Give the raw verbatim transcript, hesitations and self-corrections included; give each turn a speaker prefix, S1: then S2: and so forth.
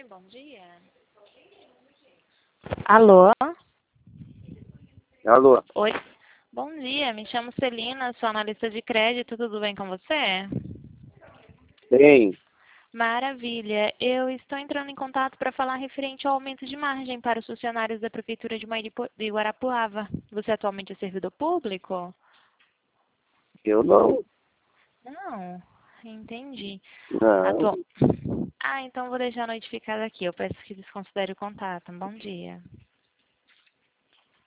S1: bom dia. Alô?
S2: Alô?
S1: Oi. Bom dia, me chamo Celina, sou analista de crédito, tudo bem com você?
S2: Bem,
S1: Maravilha. Eu estou entrando em contato para falar referente ao aumento de margem para os funcionários da Prefeitura de Mairipo- de Guarapuava. Você atualmente é servidor público?
S2: eu não.
S1: Não, entendi.
S2: Não.
S1: Atual... Ah, então vou deixar notificado aqui. Eu peço que desconsidere o contato. Um bom dia.